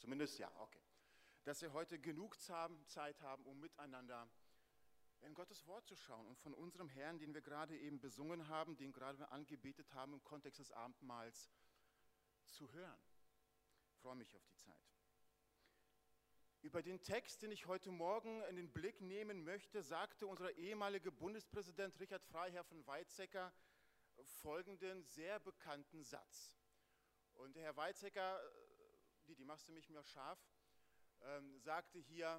Zumindest ja, okay. Dass wir heute genug Zeit haben, um miteinander in Gottes Wort zu schauen und von unserem Herrn, den wir gerade eben besungen haben, den gerade wir angebetet haben im Kontext des Abendmahls, zu hören. Ich freue mich auf die Zeit. Über den Text, den ich heute Morgen in den Blick nehmen möchte, sagte unser ehemaliger Bundespräsident Richard Freiherr von Weizsäcker folgenden sehr bekannten Satz. Und der Herr Weizsäcker, die machst du mich mir scharf, sagte hier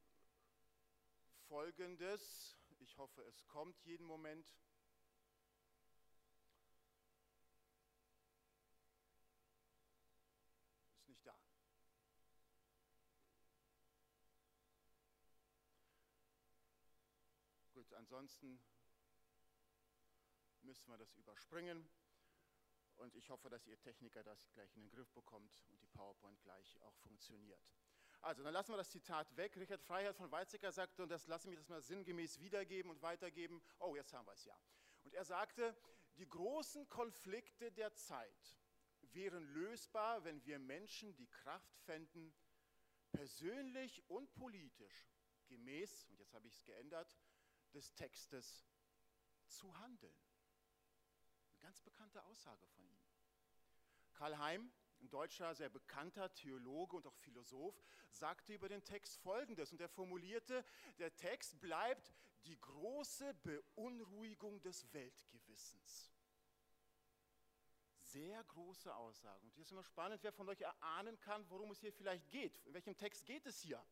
Folgendes, ich hoffe, es kommt jeden Moment. Ist nicht da. Gut, ansonsten müssen wir das überspringen. Und ich hoffe, dass ihr Techniker das gleich in den Griff bekommt und die PowerPoint gleich auch funktioniert. Also, dann lassen wir das Zitat weg. Richard Freiherr von Weizsäcker sagte, und das lasse ich mich das mal sinngemäß wiedergeben und weitergeben. Oh, jetzt haben wir es ja. Und er sagte, die großen Konflikte der Zeit wären lösbar, wenn wir Menschen die Kraft fänden, persönlich und politisch, gemäß, und jetzt habe ich es geändert, des Textes zu handeln. Eine ganz bekannte Aussage von ihm. Karl Heim, ein deutscher, sehr bekannter Theologe und auch Philosoph, sagte über den Text Folgendes, und er formulierte, der Text bleibt die große Beunruhigung des Weltgewissens. Sehr große Aussage. Und hier ist immer spannend, wer von euch erahnen kann, worum es hier vielleicht geht. In welchem Text geht es hier?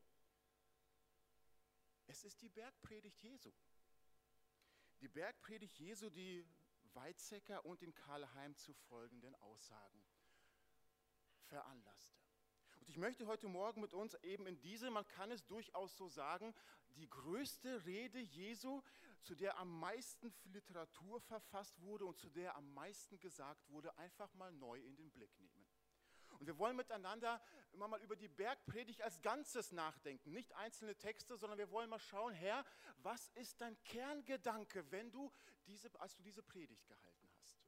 Es ist die Bergpredigt Jesu. Die Bergpredigt Jesu, die Weizsäcker und den Karl Heim zu folgenden Aussagen veranlasste. Und ich möchte heute Morgen mit uns eben in diese, man kann es durchaus so sagen, die größte Rede Jesu, zu der am meisten Literatur verfasst wurde und zu der am meisten gesagt wurde, einfach mal neu in den Blick nehmen. Und wir wollen miteinander immer mal über die Bergpredigt als Ganzes nachdenken, nicht einzelne Texte, sondern wir wollen mal schauen, Herr, was ist dein Kerngedanke, als du diese Predigt gehalten hast?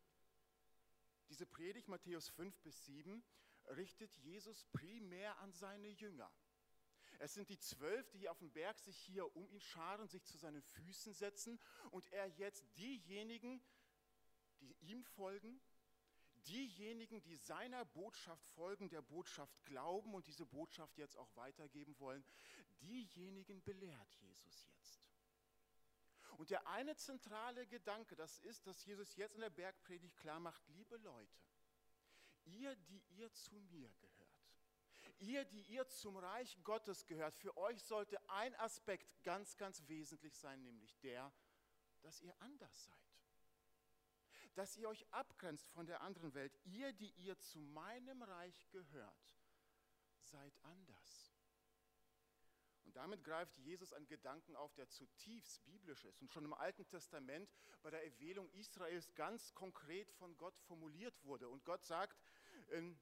Diese Predigt, Matthäus 5 bis 7, richtet Jesus primär an seine Jünger. Es sind die 12, die hier auf dem Berg sich hier um ihn scharen, sich zu seinen Füßen setzen und er jetzt diejenigen, die ihm folgen, diejenigen, die seiner Botschaft folgen, der Botschaft glauben und diese Botschaft jetzt auch weitergeben wollen, diejenigen belehrt Jesus jetzt. Und der eine zentrale Gedanke, das ist, dass Jesus jetzt in der Bergpredigt klar macht, liebe Leute, ihr, die ihr zu mir gehört, ihr, die ihr zum Reich Gottes gehört, für euch sollte ein Aspekt ganz, ganz wesentlich sein, nämlich der, dass ihr anders seid. Dass ihr euch abgrenzt von der anderen Welt. Ihr, die ihr zu meinem Reich gehört, seid anders. Und damit greift Jesus einen Gedanken auf, der zutiefst biblisch ist und schon im Alten Testament bei der Erwählung Israels ganz konkret von Gott formuliert wurde. Und Gott sagt in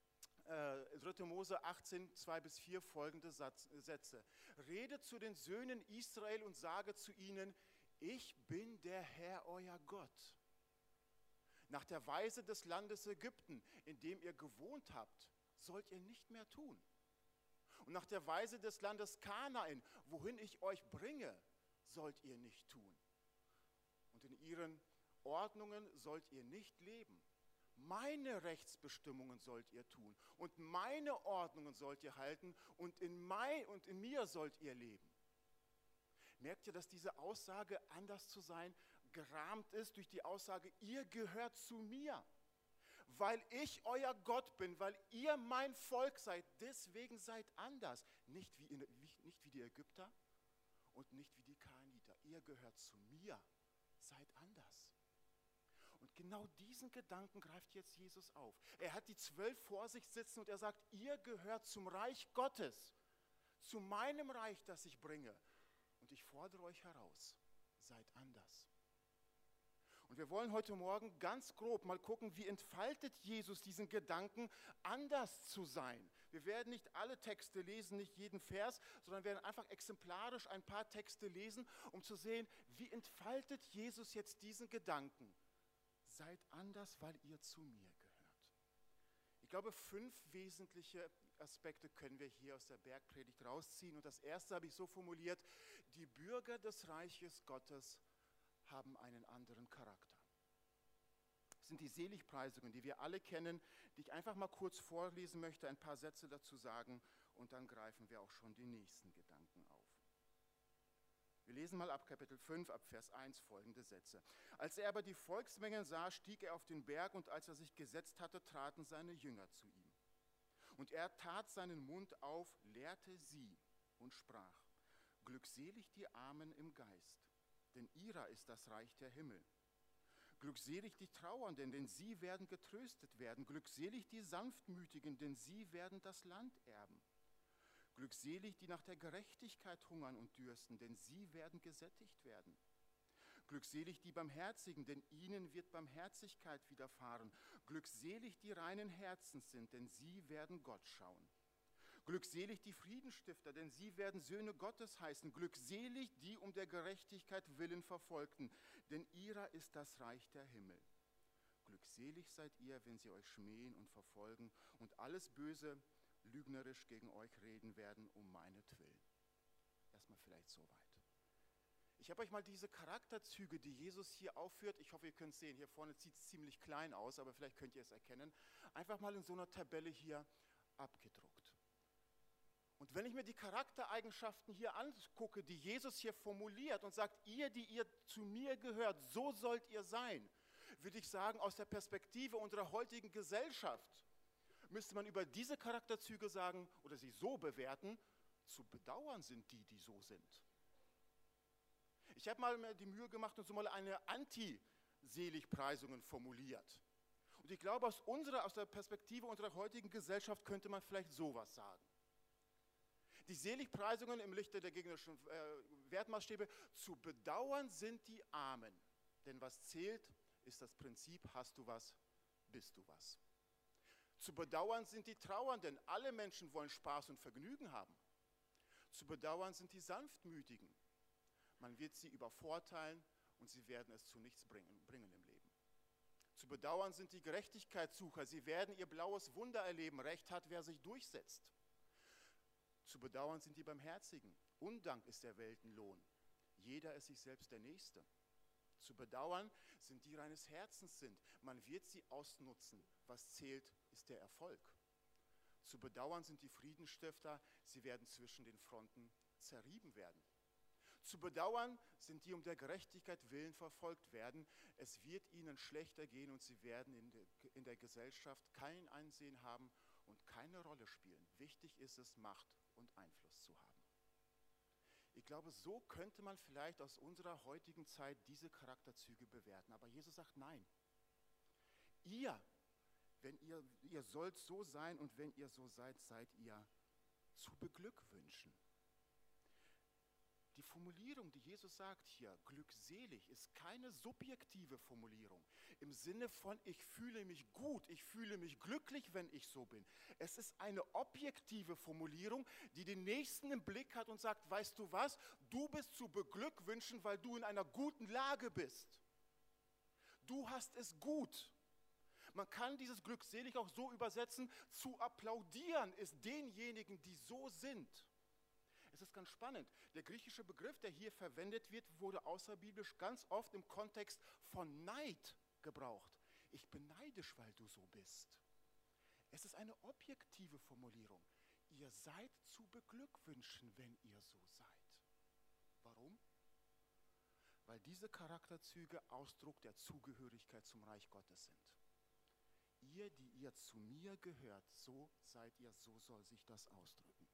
3. Mose 18, 2-4 folgende Sätze. Rede zu den Söhnen Israel und sage zu ihnen, ich bin der Herr, euer Gott. Nach der Weise des Landes Ägypten, in dem ihr gewohnt habt, sollt ihr nicht mehr tun. Und nach der Weise des Landes Kanaan, wohin ich euch bringe, sollt ihr nicht tun. Und in ihren Ordnungen sollt ihr nicht leben. Meine Rechtsbestimmungen sollt ihr tun und meine Ordnungen sollt ihr halten und in mir sollt ihr leben. Merkt ihr, dass diese Aussage, anders zu sein, gerahmt ist durch die Aussage, ihr gehört zu mir, weil ich euer Gott bin, weil ihr mein Volk seid, deswegen seid anders. Nicht wie die Ägypter und nicht wie die Kanaaniter. Ihr gehört zu mir, seid anders. Und genau diesen Gedanken greift jetzt Jesus auf. Er hat die 12 vor sich sitzen und er sagt, ihr gehört zum Reich Gottes, zu meinem Reich, das ich bringe. Und ich fordere euch heraus, seid anders. Und wir wollen heute Morgen ganz grob mal gucken, wie entfaltet Jesus diesen Gedanken, anders zu sein. Wir werden nicht alle Texte lesen, nicht jeden Vers, sondern werden einfach exemplarisch ein paar Texte lesen, um zu sehen, wie entfaltet Jesus jetzt diesen Gedanken. Seid anders, weil ihr zu mir gehört. Ihr glaube, 5 wesentliche Aspekte können wir hier aus der Bergpredigt rausziehen. Und das erste habe ich so formuliert: Die Bürger des Reiches Gottes haben einen anderen Charakter. Das sind die Seligpreisungen, die wir alle kennen, die ich einfach mal kurz vorlesen möchte, ein paar Sätze dazu sagen und dann greifen wir auch schon die nächsten Gedanken auf. Wir lesen mal ab Kapitel 5, ab Vers 1 folgende Sätze. Als er aber die Volksmengen sah, stieg er auf den Berg, und als er sich gesetzt hatte, traten seine Jünger zu ihm. Und er tat seinen Mund auf, lehrte sie und sprach: Glückselig die Armen im Geist, denn ihrer ist das Reich der Himmel. Glückselig die Trauernden, denn sie werden getröstet werden. Glückselig die Sanftmütigen, denn sie werden das Land erben. Glückselig die nach der Gerechtigkeit hungern und dürsten, denn sie werden gesättigt werden. Glückselig die Barmherzigen, denn ihnen wird Barmherzigkeit widerfahren. Glückselig die reinen Herzens sind, denn sie werden Gott schauen. Glückselig die Friedensstifter, denn sie werden Söhne Gottes heißen. Glückselig die um der Gerechtigkeit willen Verfolgten, denn ihrer ist das Reich der Himmel. Glückselig seid ihr, wenn sie euch schmähen und verfolgen und alles Böse lügnerisch gegen euch reden werden, um meinetwillen. Erstmal vielleicht soweit. Ich habe euch mal diese Charakterzüge, die Jesus hier aufführt, ich hoffe, ihr könnt es sehen, hier vorne sieht es ziemlich klein aus, aber vielleicht könnt ihr es erkennen, einfach mal in so einer Tabelle hier abgedruckt. Und wenn ich mir die Charaktereigenschaften hier angucke, die Jesus hier formuliert und sagt, ihr, die ihr zu mir gehört, so sollt ihr sein, würde ich sagen, aus der Perspektive unserer heutigen Gesellschaft müsste man über diese Charakterzüge sagen oder sie so bewerten: Zu bedauern sind die, die so sind. Ich habe mal mir die Mühe gemacht und so mal eine Anti-Seligpreisungen formuliert. Und ich glaube, aus der Perspektive unserer heutigen Gesellschaft könnte man vielleicht sowas sagen. Die Seligpreisungen im Lichte der gegnerischen Wertmaßstäbe: Zu bedauern sind die Armen, denn was zählt, ist das Prinzip: Hast du was, bist du was. Zu bedauern sind die Trauernden, alle Menschen wollen Spaß und Vergnügen haben. Zu bedauern sind die Sanftmütigen, man wird sie übervorteilen und sie werden es zu nichts bringen im Leben. Zu bedauern sind die Gerechtigkeitssucher, sie werden ihr blaues Wunder erleben, Recht hat, wer sich durchsetzt. Zu bedauern sind die Barmherzigen, Undank ist der Weltenlohn, jeder ist sich selbst der Nächste. Zu bedauern sind die reines Herzens sind, man wird sie ausnutzen, was zählt, ist der Erfolg. Zu bedauern sind die Friedensstifter, sie werden zwischen den Fronten zerrieben werden. Zu bedauern sind die um der Gerechtigkeit willen verfolgt werden, es wird ihnen schlechter gehen und sie werden in der Gesellschaft kein Ansehen haben und keine Rolle spielen. Wichtig ist es, Macht und Einfluss zu haben. Ich glaube, so könnte man vielleicht aus unserer heutigen Zeit diese Charakterzüge bewerten. Aber Jesus sagt, nein. Ihr sollt so sein, und wenn ihr so seid, seid ihr zu beglückwünschen. Die Formulierung, die Jesus sagt hier, glückselig, ist keine subjektive Formulierung im Sinne von ich fühle mich gut, ich fühle mich glücklich, wenn ich so bin. Es ist eine objektive Formulierung, die den Nächsten im Blick hat und sagt, weißt du was, du bist zu beglückwünschen, weil du in einer guten Lage bist. Du hast es gut. Man kann dieses glückselig auch so übersetzen, zu applaudieren ist denjenigen, die so sind. Es ist ganz spannend. Der griechische Begriff, der hier verwendet wird, wurde außerbiblisch ganz oft im Kontext von Neid gebraucht. Ich bin neidisch, weil du so bist. Es ist eine objektive Formulierung. Ihr seid zu beglückwünschen, wenn ihr so seid. Warum? Weil diese Charakterzüge Ausdruck der Zugehörigkeit zum Reich Gottes sind. Ihr, die ihr zu mir gehört, so seid ihr, so soll sich das ausdrücken.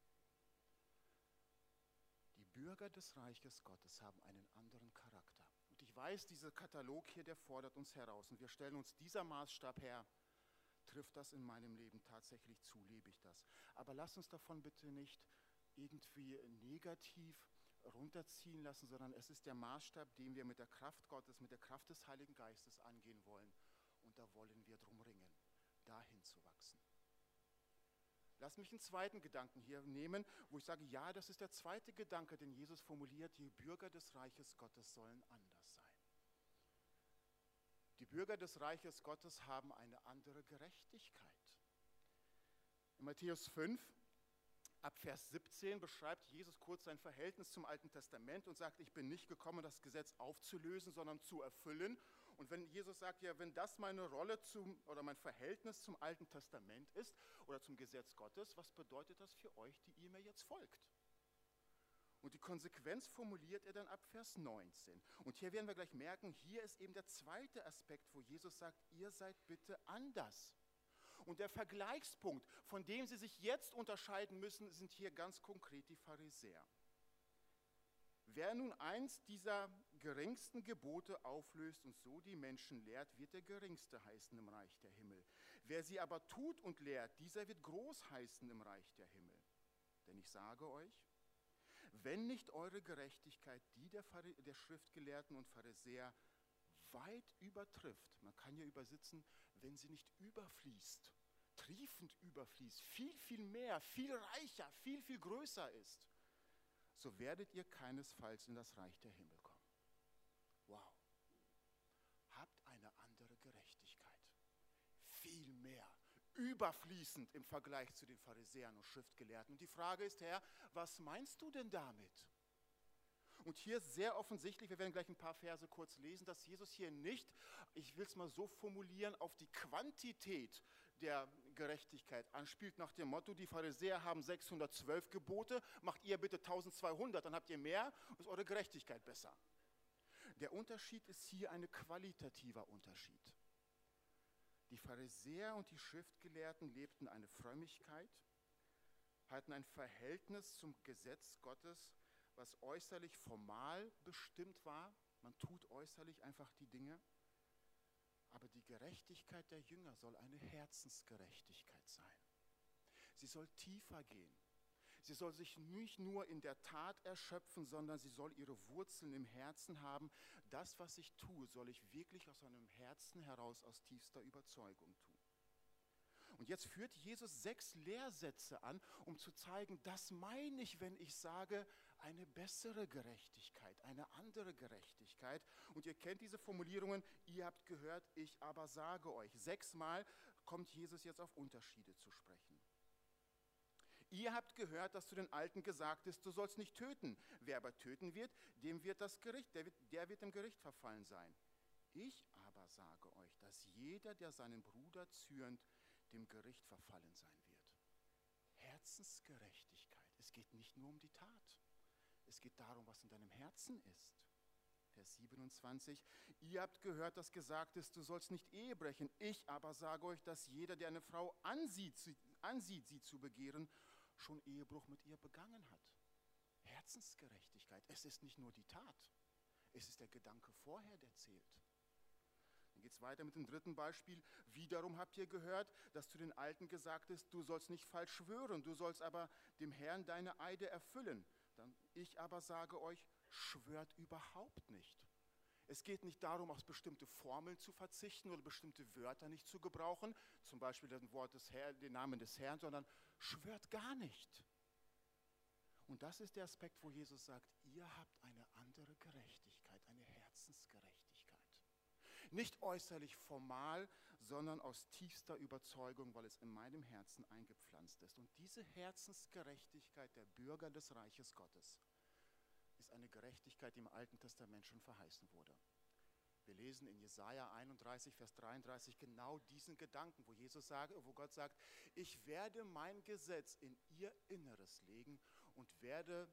Die Bürger des Reiches Gottes haben einen anderen Charakter. Und ich weiß, dieser Katalog hier, der fordert uns heraus. Und wir stellen uns dieser Maßstab her. Trifft das in meinem Leben tatsächlich zu? Lebe ich das? Aber lasst uns davon bitte nicht irgendwie negativ runterziehen lassen, sondern es ist der Maßstab, den wir mit der Kraft Gottes, mit der Kraft des Heiligen Geistes angehen wollen. Und da wollen wir drum ringen, dahin zu wachsen. Lass mich einen zweiten Gedanken hier nehmen, wo ich sage, ja, das ist der zweite Gedanke, den Jesus formuliert, die Bürger des Reiches Gottes sollen anders sein. Die Bürger des Reiches Gottes haben eine andere Gerechtigkeit. In Matthäus 5, ab Vers 17 beschreibt Jesus kurz sein Verhältnis zum Alten Testament und sagt, ich bin nicht gekommen, das Gesetz aufzulösen, sondern zu erfüllen. Und wenn Jesus sagt, ja, wenn das meine Rolle oder mein Verhältnis zum Alten Testament ist oder zum Gesetz Gottes, was bedeutet das für euch, die ihr mir jetzt folgt? Und die Konsequenz formuliert er dann ab Vers 19. Und hier werden wir gleich merken, hier ist eben der zweite Aspekt, wo Jesus sagt, ihr seid bitte anders. Und der Vergleichspunkt, von dem sie sich jetzt unterscheiden müssen, sind hier ganz konkret die Pharisäer. Wer nun eins dieser geringsten Gebote auflöst und so die Menschen lehrt, wird der Geringste heißen im Reich der Himmel. Wer sie aber tut und lehrt, dieser wird groß heißen im Reich der Himmel. Denn ich sage euch, wenn nicht eure Gerechtigkeit die der Schriftgelehrten und Pharisäer weit übertrifft, man kann ja übersetzen, wenn sie nicht überfließt, triefend überfließt, viel, viel mehr, viel reicher, viel, viel größer ist, so werdet ihr keinesfalls in das Reich der Himmel kommen. Wow. Habt eine andere Gerechtigkeit. Viel mehr. Überfließend im Vergleich zu den Pharisäern und Schriftgelehrten. Und die Frage ist, Herr, was meinst du denn damit? Und hier sehr offensichtlich, wir werden gleich ein paar Verse kurz lesen, dass Jesus hier nicht, ich will es mal so formulieren, auf die Quantität der Gerechtigkeit anspielt, nach dem Motto, die Pharisäer haben 612 Gebote, macht ihr bitte 1200, dann habt ihr mehr, ist eure Gerechtigkeit besser. Der Unterschied ist hier ein qualitativer Unterschied. Die Pharisäer und die Schriftgelehrten lebten eine Frömmigkeit, hatten ein Verhältnis zum Gesetz Gottes, was äußerlich formal bestimmt war. Man tut äußerlich einfach die Dinge. Aber die Gerechtigkeit der Jünger soll eine Herzensgerechtigkeit sein. Sie soll tiefer gehen. Sie soll sich nicht nur in der Tat erschöpfen, sondern sie soll ihre Wurzeln im Herzen haben. Das, was ich tue, soll ich wirklich aus meinem Herzen heraus, aus tiefster Überzeugung tun. Und jetzt führt Jesus 6 Lehrsätze an, um zu zeigen, das meine ich, wenn ich sage, eine bessere Gerechtigkeit, eine andere Gerechtigkeit. Und ihr kennt diese Formulierungen, ihr habt gehört, ich aber sage euch. 6-mal kommt Jesus jetzt auf Unterschiede zu sprechen. Ihr habt gehört, dass zu den Alten gesagt ist, du sollst nicht töten. Wer aber töten wird, dem wird das Gericht, der wird dem Gericht verfallen sein. Ich aber sage euch, dass jeder, der seinen Bruder zürnt, dem Gericht verfallen sein wird. Herzensgerechtigkeit. Es geht nicht nur um die Tat. Es geht darum, was in deinem Herzen ist. Vers 27. Ihr habt gehört, dass gesagt ist, du sollst nicht Ehe brechen. Ich aber sage euch, dass jeder, der eine Frau ansieht, sie zu begehren, schon Ehebruch mit ihr begangen hat. Herzensgerechtigkeit. Es ist nicht nur die Tat. Es ist der Gedanke vorher, der zählt. Dann geht es weiter mit dem dritten Beispiel. Wiederum habt ihr gehört, dass zu den Alten gesagt ist, du sollst nicht falsch schwören, du sollst aber dem Herrn deine Eide erfüllen. Ich aber sage euch, schwört überhaupt nicht. Es geht nicht darum, auf bestimmte Formeln zu verzichten oder bestimmte Wörter nicht zu gebrauchen, zum Beispiel das Wort des Herrn, den Namen des Herrn, sondern schwört gar nicht. Und das ist der Aspekt, wo Jesus sagt, ihr habt eine andere Gerechtigkeit, eine Herzensgerechtigkeit. Nicht äußerlich formal, sondern aus tiefster Überzeugung, weil es in meinem Herzen eingepflanzt ist. Und diese Herzensgerechtigkeit der Bürger des Reiches Gottes ist eine Gerechtigkeit, die im Alten Testament schon verheißen wurde. Wir lesen in Jesaja 31, Vers 33 genau diesen Gedanken, wo Gott sagt, ich werde mein Gesetz in ihr Inneres legen und werde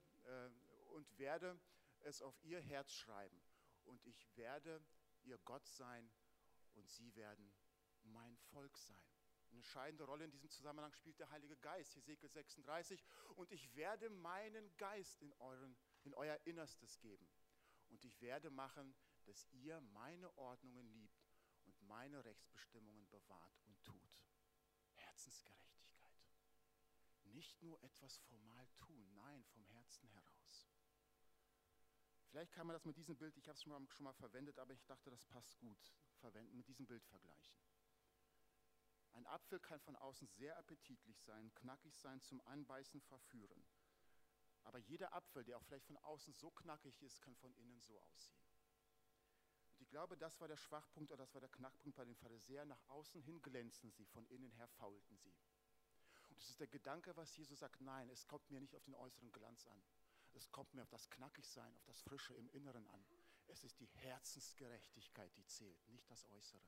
es auf ihr Herz schreiben. Und ich werde ihr Gott sein und sie werden mein Volk sein. Eine entscheidende Rolle in diesem Zusammenhang spielt der Heilige Geist, Hesekiel 36. Und ich werde meinen Geist in euer Innerstes geben. Und ich werde machen, dass ihr meine Ordnungen liebt und meine Rechtsbestimmungen bewahrt und tut. Herzensgerechtigkeit. Nicht nur etwas formal tun, nein, vom Herzen heraus. Vielleicht kann man das mit diesem Bild, ich habe es schon mal verwendet, aber ich dachte, das passt gut, mit diesem Bild vergleichen. Ein Apfel kann von außen sehr appetitlich sein, knackig sein, zum Anbeißen verführen. Aber jeder Apfel, der auch vielleicht von außen so knackig ist, kann von innen so aussehen. Und ich glaube, das war der Schwachpunkt oder das war der Knackpunkt bei den Pharisäern. Nach außen hin glänzen sie, von innen her faulten sie. Und das ist der Gedanke, was Jesus sagt, nein, es kommt mir nicht auf den äußeren Glanz an. Es kommt mir auf das Knackigsein, auf das Frische im Inneren an. Es ist die Herzensgerechtigkeit, die zählt, nicht das Äußere.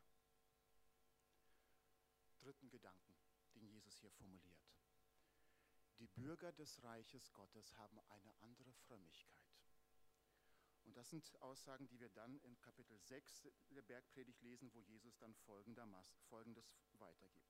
Dritten Gedanken, den Jesus hier formuliert. Die Bürger des Reiches Gottes haben eine andere Frömmigkeit. Und das sind Aussagen, die wir dann in Kapitel 6 der Bergpredigt lesen, wo Jesus dann Folgendes weitergibt.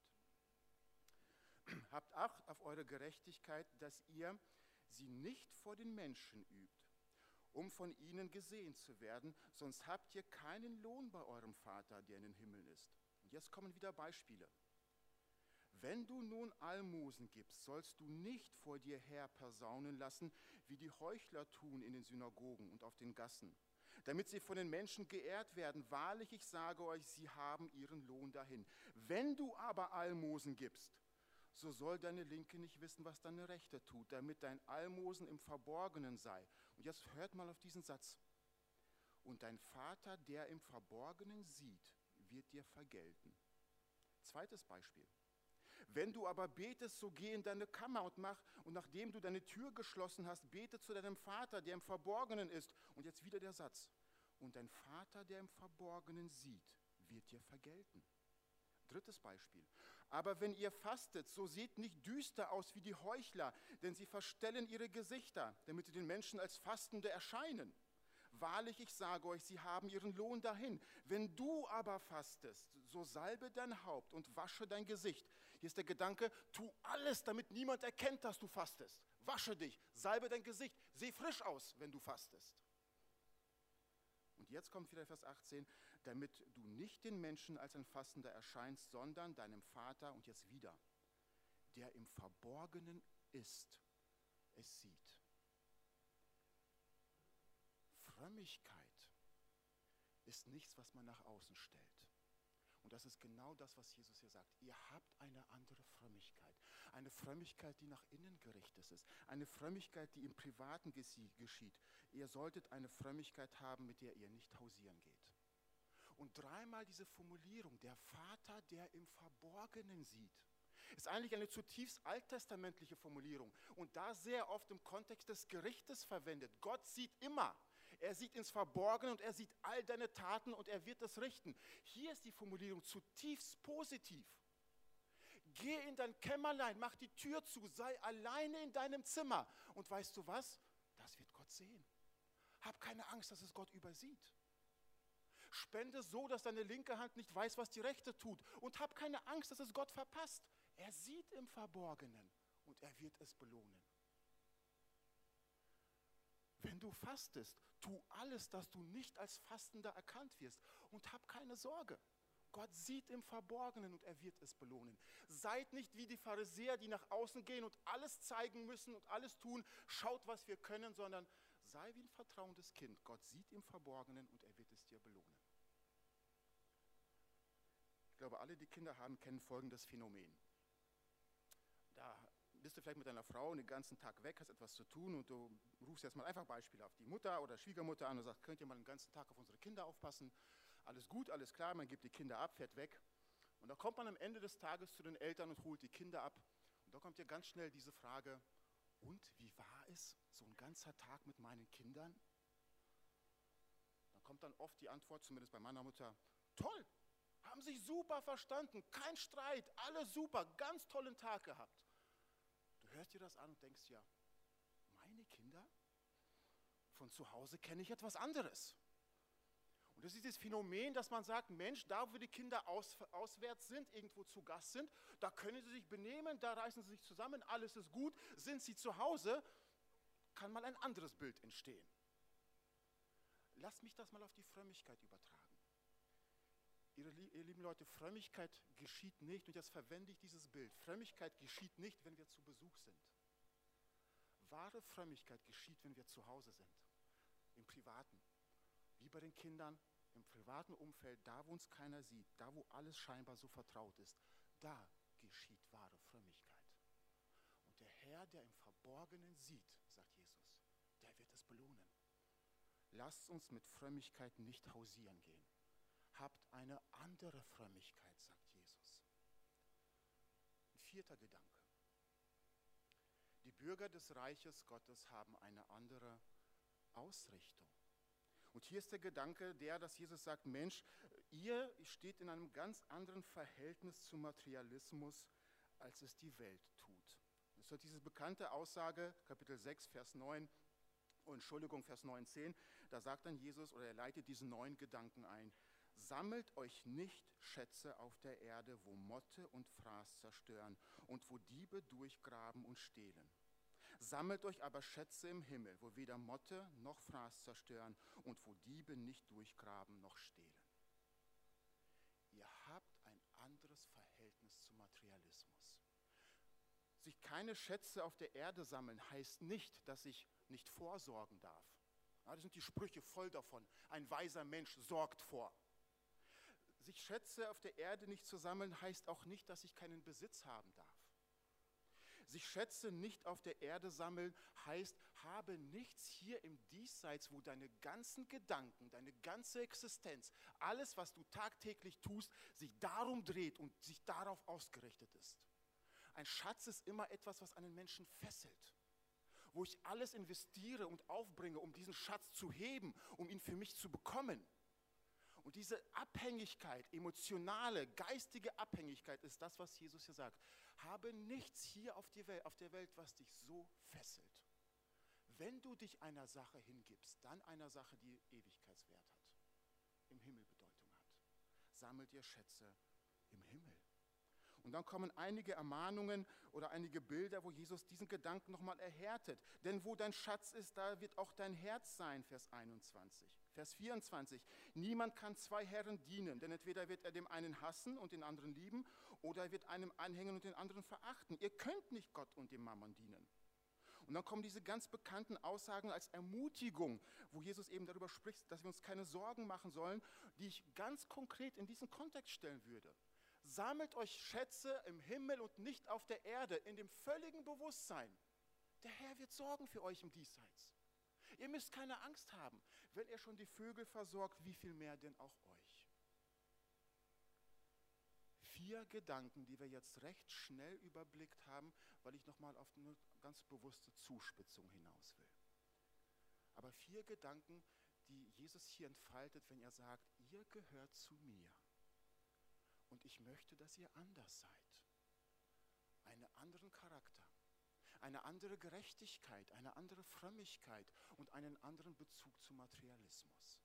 Habt Acht auf eure Gerechtigkeit, dass ihr sie nicht vor den Menschen übt, um von ihnen gesehen zu werden, sonst habt ihr keinen Lohn bei eurem Vater, der in den Himmeln ist. Und jetzt kommen wieder Beispiele. Wenn du nun Almosen gibst, sollst du nicht vor dir her persaunen lassen, wie die Heuchler tun in den Synagogen und auf den Gassen, damit sie von den Menschen geehrt werden. Wahrlich, ich sage euch, sie haben ihren Lohn dahin. Wenn du aber Almosen gibst, so soll deine Linke nicht wissen, was deine Rechte tut, damit dein Almosen im Verborgenen sei. Und jetzt hört mal auf diesen Satz. Und dein Vater, der im Verborgenen sieht, wird dir vergelten. Zweites Beispiel. Wenn du aber betest, so geh in deine Kammer und nachdem du deine Tür geschlossen hast, bete zu deinem Vater, der im Verborgenen ist. Und jetzt wieder der Satz. Und dein Vater, der im Verborgenen sieht, wird dir vergelten. Drittes Beispiel. Aber wenn ihr fastet, so seht nicht düster aus wie die Heuchler, denn sie verstellen ihre Gesichter, damit sie den Menschen als Fastende erscheinen. Wahrlich, ich sage euch, sie haben ihren Lohn dahin. Wenn du aber fastest, so salbe dein Haupt und wasche dein Gesicht. Hier ist der Gedanke, tu alles, damit niemand erkennt, dass du fastest. Wasche dich, salbe dein Gesicht, seh frisch aus, wenn du fastest. Und jetzt kommt wieder Vers 18, damit du nicht den Menschen als ein Fastender erscheinst, sondern deinem Vater, und jetzt wieder, der im Verborgenen ist, es sieht. Frömmigkeit ist nichts, was man nach außen stellt. Und das ist genau das, was Jesus hier sagt. Ihr habt eine andere Frömmigkeit. Eine Frömmigkeit, die nach innen gerichtet ist. Eine Frömmigkeit, die im Privaten geschieht. Ihr solltet eine Frömmigkeit haben, mit der ihr nicht hausieren geht. Und dreimal diese Formulierung, der Vater, der im Verborgenen sieht, ist eigentlich eine zutiefst alttestamentliche Formulierung und da sehr oft im Kontext des Gerichtes verwendet. Gott sieht immer. Er sieht ins Verborgene und er sieht all deine Taten und er wird es richten. Hier ist die Formulierung zutiefst positiv. Geh in dein Kämmerlein, mach die Tür zu, sei alleine in deinem Zimmer. Und weißt du was? Das wird Gott sehen. Hab keine Angst, dass es Gott übersieht. Spende so, dass deine linke Hand nicht weiß, was die rechte tut. Und hab keine Angst, dass es Gott verpasst. Er sieht im Verborgenen und er wird es belohnen. Wenn du fastest, tu alles, dass du nicht als Fastender erkannt wirst. Und hab keine Sorge. Gott sieht im Verborgenen und er wird es belohnen. Seid nicht wie die Pharisäer, die nach außen gehen und alles zeigen müssen und alles tun. Schaut, was wir können, sondern sei wie ein vertrauendes Kind. Gott sieht im Verborgenen und er wird es dir belohnen. Ich glaube, alle, die Kinder haben, kennen folgendes Phänomen. Da bist du vielleicht mit deiner Frau den ganzen Tag weg, hast etwas zu tun und du rufst jetzt mal einfach beispielhaft die Mutter oder Schwiegermutter an und sagst, könnt ihr mal den ganzen Tag auf unsere Kinder aufpassen? Alles gut, alles klar, man gibt die Kinder ab, fährt weg. Und da kommt man am Ende des Tages zu den Eltern und holt die Kinder ab. Und da kommt ja ganz schnell diese Frage, und wie war es, so ein ganzer Tag mit meinen Kindern? Da kommt dann oft die Antwort, zumindest bei meiner Mutter, toll, haben sich super verstanden, kein Streit, alles super, ganz tollen Tag gehabt. Du hörst dir das an und denkst ja, meine Kinder? Von zu Hause kenne ich etwas anderes. Und das ist das Phänomen, dass man sagt, Mensch, da wo die Kinder auswärts sind, irgendwo zu Gast sind, da können sie sich benehmen, da reißen sie sich zusammen, alles ist gut. Sind sie zu Hause, kann mal ein anderes Bild entstehen. Lass mich das mal auf die Frömmigkeit übertragen. Ihr lieben Leute, Frömmigkeit geschieht nicht, und jetzt verwende ich dieses Bild, Frömmigkeit geschieht nicht, wenn wir zu Besuch sind. Wahre Frömmigkeit geschieht, wenn wir zu Hause sind, im Privaten. Wie bei den Kindern, im privaten Umfeld, da wo uns keiner sieht, da wo alles scheinbar so vertraut ist, da geschieht wahre Frömmigkeit. Und der Herr, der im Verborgenen sieht, sagt Jesus, der wird es belohnen. Lasst uns mit Frömmigkeit nicht hausieren gehen. Habt eine andere Frömmigkeit, sagt Jesus. Ein vierter Gedanke. Bürger des Reiches Gottes haben eine andere Ausrichtung. Und hier ist der Gedanke dass Jesus sagt, Mensch, ihr steht in einem ganz anderen Verhältnis zum Materialismus, als es die Welt tut. Das ist diese bekannte Aussage, Kapitel 6, Vers 9, Vers 9, 10, da sagt dann Jesus, oder er leitet diesen neuen Gedanken ein: Sammelt euch nicht Schätze auf der Erde, wo Motte und Fraß zerstören und wo Diebe durchgraben und stehlen. Sammelt euch aber Schätze im Himmel, wo weder Motte noch Fraß zerstören und wo Diebe nicht durchgraben noch stehlen. Ihr habt ein anderes Verhältnis zum Materialismus. Sich keine Schätze auf der Erde sammeln, heißt nicht, dass ich nicht vorsorgen darf. Ja, da sind die Sprüche voll davon. Ein weiser Mensch sorgt vor. Sich Schätze auf der Erde nicht zu sammeln, heißt auch nicht, dass ich keinen Besitz haben darf. Sich Schätze nicht auf der Erde sammeln, heißt, habe nichts hier im Diesseits, wo deine ganzen Gedanken, deine ganze Existenz, alles, was du tagtäglich tust, sich darum dreht und sich darauf ausgerichtet ist. Ein Schatz ist immer etwas, was einen Menschen fesselt, wo ich alles investiere und aufbringe, um diesen Schatz zu heben, um ihn für mich zu bekommen. Und diese Abhängigkeit, emotionale, geistige Abhängigkeit ist das, was Jesus hier sagt. Habe nichts hier auf der Welt, was dich so fesselt. Wenn du dich einer Sache hingibst, dann einer Sache, die Ewigkeitswert hat, im Himmel Bedeutung hat. Sammel dir Schätze im Himmel. Und dann kommen einige Ermahnungen oder einige Bilder, wo Jesus diesen Gedanken nochmal erhärtet. Denn wo dein Schatz ist, da wird auch dein Herz sein, Vers 21. Vers 24, niemand kann zwei Herren dienen, denn entweder wird er dem einen hassen und den anderen lieben, oder er wird einem anhängen und den anderen verachten. Ihr könnt nicht Gott und dem Mammon dienen. Und dann kommen diese ganz bekannten Aussagen als Ermutigung, wo Jesus eben darüber spricht, dass wir uns keine Sorgen machen sollen, die ich ganz konkret in diesen Kontext stellen würde. Sammelt euch Schätze im Himmel und nicht auf der Erde, in dem völligen Bewusstsein. Der Herr wird sorgen für euch im Diesseits. Ihr müsst keine Angst haben. Wenn er schon die Vögel versorgt, wie viel mehr denn auch euch? 4 Gedanken, die wir jetzt recht schnell überblickt haben, weil ich nochmal auf eine ganz bewusste Zuspitzung hinaus will. Aber 4 Gedanken, die Jesus hier entfaltet, wenn er sagt, ihr gehört zu mir. Und ich möchte, dass ihr anders seid. Einen anderen Charakter, eine andere Gerechtigkeit, eine andere Frömmigkeit und einen anderen Bezug zum Materialismus.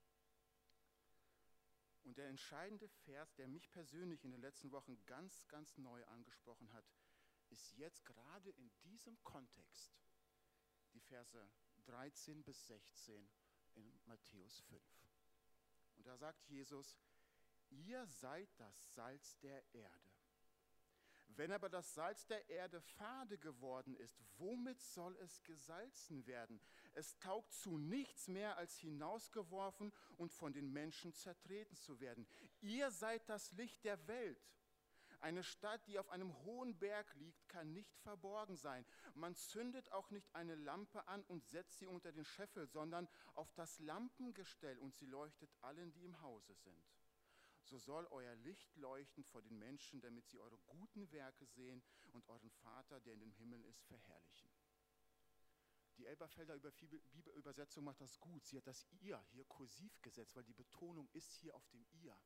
Und der entscheidende Vers, der mich persönlich in den letzten Wochen ganz, ganz neu angesprochen hat, ist jetzt gerade in diesem Kontext die Verse 13 bis 16 in Matthäus 5. Und da sagt Jesus, ihr seid das Salz der Erde. Wenn aber das Salz der Erde fade geworden ist, womit soll es gesalzen werden? Es taugt zu nichts mehr, als hinausgeworfen und von den Menschen zertreten zu werden. Ihr seid das Licht der Welt. Eine Stadt, die auf einem hohen Berg liegt, kann nicht verborgen sein. Man zündet auch nicht eine Lampe an und setzt sie unter den Scheffel, sondern auf das Lampengestell und sie leuchtet allen, die im Hause sind. So soll euer Licht leuchten vor den Menschen, damit sie eure guten Werke sehen und euren Vater, der in den Himmeln ist, verherrlichen. Die Elberfelder Bibelübersetzung macht das gut. Sie hat das Ihr hier kursiv gesetzt, weil die Betonung ist hier auf dem Ihr.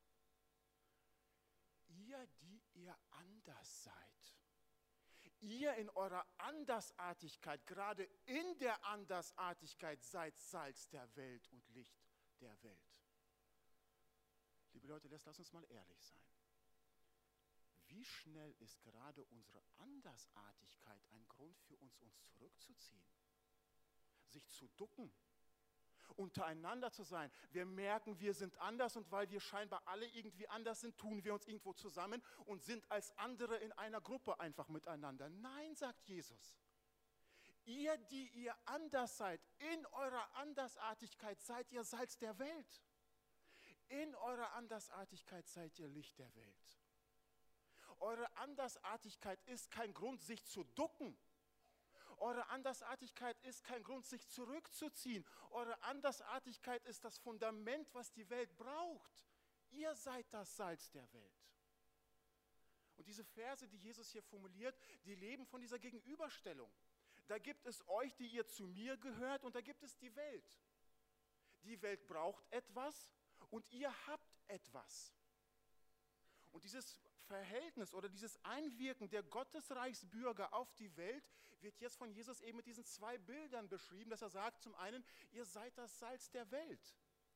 Ihr, die ihr anders seid. Ihr in eurer Andersartigkeit, gerade in der Andersartigkeit, seid Salz der Welt und Licht der Welt. Liebe Leute, lass uns mal ehrlich sein. Wie schnell ist gerade unsere Andersartigkeit ein Grund für uns zurückzuziehen? Sich zu ducken, untereinander zu sein. Wir merken, wir sind anders und weil wir scheinbar alle irgendwie anders sind, tun wir uns irgendwo zusammen und sind als andere in einer Gruppe einfach miteinander. Nein, sagt Jesus. Ihr, die ihr anders seid, in eurer Andersartigkeit seid ihr Salz der Welt. In eurer Andersartigkeit seid ihr Licht der Welt. Eure Andersartigkeit ist kein Grund, sich zu ducken. Eure Andersartigkeit ist kein Grund, sich zurückzuziehen. Eure Andersartigkeit ist das Fundament, was die Welt braucht. Ihr seid das Salz der Welt. Und diese Verse, die Jesus hier formuliert, die leben von dieser Gegenüberstellung. Da gibt es euch, die ihr zu mir gehört, und da gibt es die Welt. Die Welt braucht etwas und ihr habt etwas. Und dieses Verhältnis oder dieses Einwirken der Gottesreichsbürger auf die Welt wird jetzt von Jesus eben mit diesen zwei Bildern beschrieben, dass er sagt, zum einen, ihr seid das Salz der Welt.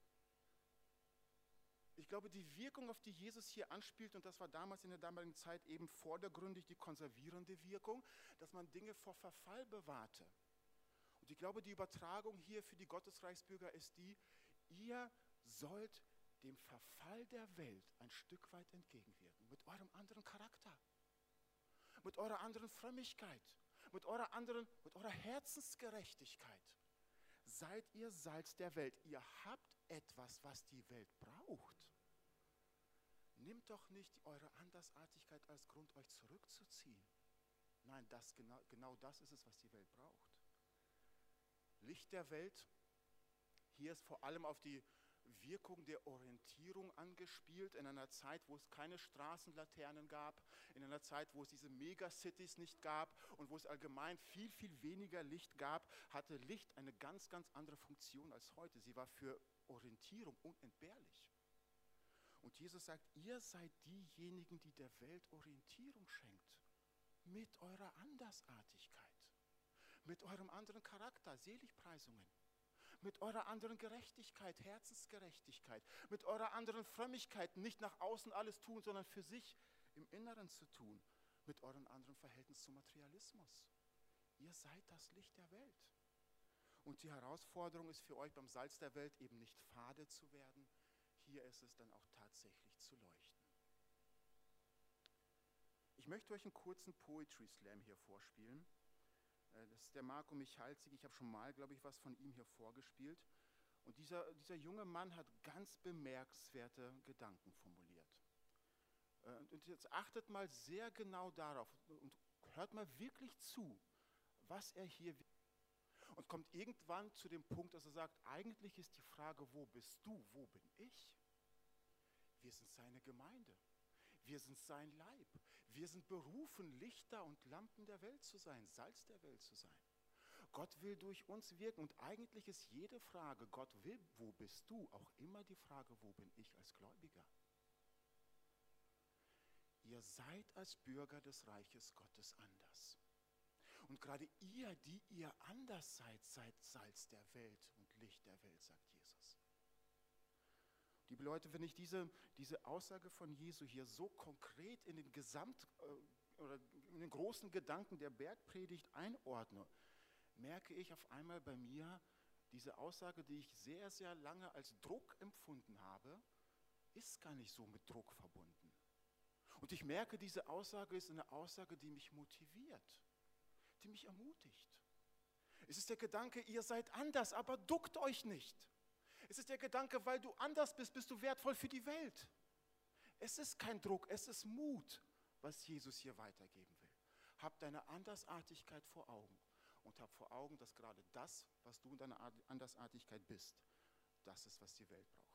Ich glaube, die Wirkung, auf die Jesus hier anspielt, und das war damals in der damaligen Zeit eben vordergründig die konservierende Wirkung, dass man Dinge vor Verfall bewahrte. Und ich glaube, die Übertragung hier für die Gottesreichsbürger ist die, ihr sollt dem Verfall der Welt ein Stück weit entgegenwirken, mit eurem anderen Charakter, mit eurer anderen Frömmigkeit, mit eurer Herzensgerechtigkeit. Seid ihr Salz der Welt. Ihr habt etwas, was die Welt braucht. Nehmt doch nicht eure Andersartigkeit als Grund, euch zurückzuziehen. Nein, genau das ist es, was die Welt braucht. Licht der Welt, hier ist vor allem auf die Wirkung der Orientierung angespielt, in einer Zeit, wo es keine Straßenlaternen gab, in einer Zeit, wo es diese Megacities nicht gab und wo es allgemein viel, viel weniger Licht gab, hatte Licht eine ganz, ganz andere Funktion als heute. Sie war für Orientierung unentbehrlich. Und Jesus sagt, ihr seid diejenigen, die der Welt Orientierung schenkt, mit eurer Andersartigkeit, mit eurem anderen Charakter, Seligpreisungen, mit eurer anderen Gerechtigkeit, Herzensgerechtigkeit, mit eurer anderen Frömmigkeit, nicht nach außen alles tun, sondern für sich im Inneren zu tun, mit eurem anderen Verhältnis zum Materialismus. Ihr seid das Licht der Welt. Und die Herausforderung ist für euch beim Salz der Welt eben nicht fade zu werden, hier ist es dann auch tatsächlich zu leuchten. Ich möchte euch einen kurzen Poetry Slam hier vorspielen. Das ist der Marco Michalzik. Ich habe schon mal, glaube ich, was von ihm hier vorgespielt. Und dieser junge Mann hat ganz bemerkenswerte Gedanken formuliert. Und jetzt achtet mal sehr genau darauf und hört mal wirklich zu, was er hier will. Und kommt irgendwann zu dem Punkt, dass er sagt, eigentlich ist die Frage, wo bist du, wo bin ich? Wir sind seine Gemeinde. Wir sind sein Leib. Wir sind berufen, Lichter und Lampen der Welt zu sein, Salz der Welt zu sein. Gott will durch uns wirken und eigentlich ist jede Frage, Gott will, wo bist du, auch immer die Frage, wo bin ich als Gläubiger? Ihr seid als Bürger des Reiches Gottes anders. Und gerade ihr, die ihr anders seid, seid Salz der Welt und Licht der Welt, sagt Jesus. Liebe Leute, wenn ich diese Aussage von Jesu hier so konkret in den oder in den großen Gedanken der Bergpredigt einordne, merke ich auf einmal bei mir, diese Aussage, die ich sehr, sehr lange als Druck empfunden habe, ist gar nicht so mit Druck verbunden. Und ich merke, diese Aussage ist eine Aussage, die mich motiviert, die mich ermutigt. Es ist der Gedanke, ihr seid anders, aber duckt euch nicht. Es ist der Gedanke, weil du anders bist, bist du wertvoll für die Welt. Es ist kein Druck, es ist Mut, was Jesus hier weitergeben will. Hab deine Andersartigkeit vor Augen und hab vor Augen, dass gerade das, was du in deiner Andersartigkeit bist, das ist, was die Welt braucht.